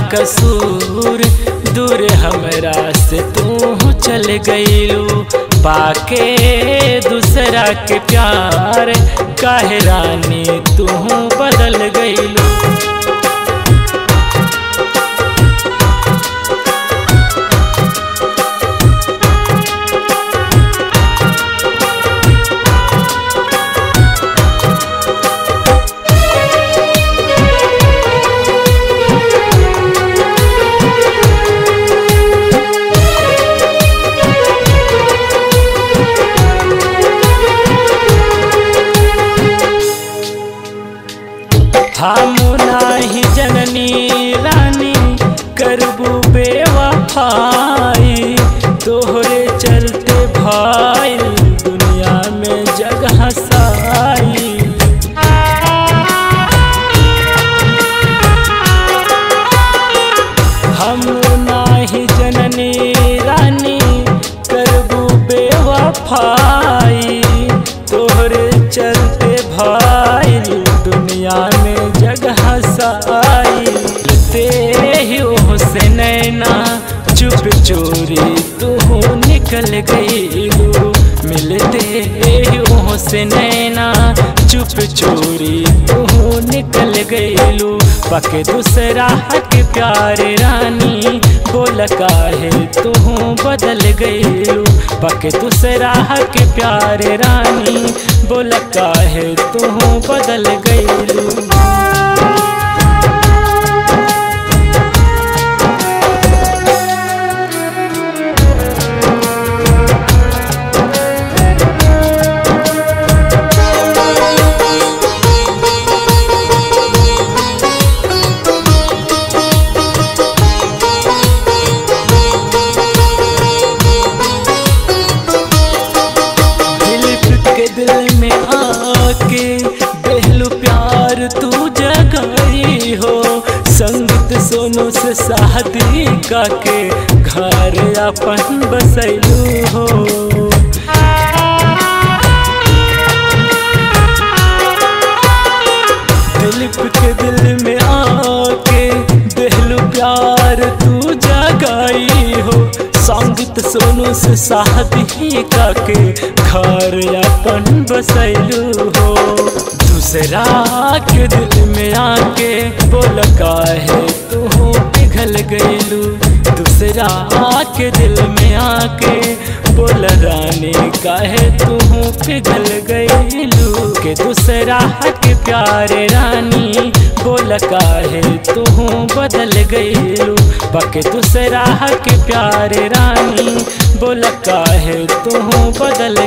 कसूर दूर हमरा से तू चल गईलू पाके दूसरा के प्यार काहे रानी तू बदल गईलू। हम नाही जननी रानी करबू बेवफाई तोहरे चलते भाई दुनिया में जग हसाई। हम नाही जननी रानी करबू बेवफाई तोहरे चलते भाई दुनिया में जग हसाई। ते ही से नैना चुप चोरी तू निकल गईलू मिलते ही से नैना चुप चोरी तू निकल गईलू पके दूसरा के प्यारे रानी बोल काहे तू बदल गईलू पके दूसरा के प्यारे रानी बोल काहे तू बदल गईलू। दिल में आके पहलू प्यार तू जगाई हो संगीत सोनू से शादी काके घर अपन बसैलू हो। दिलीप के दिल में आके पहलू प्यार तू जगाई हो संगीत सोनू से शादी काके घर अपन बसैलू हो। दूसरा के दिल में आके बोल काहे तू पिघल गईलू दूसरा के दिल में आके बोल रानी काहे तू पिघल गईलू के दूसरा के प्यारे रानी बोल काहे तू बदल गईलू पके दूसरा के प्यारे रानी बोल काहे तू बदल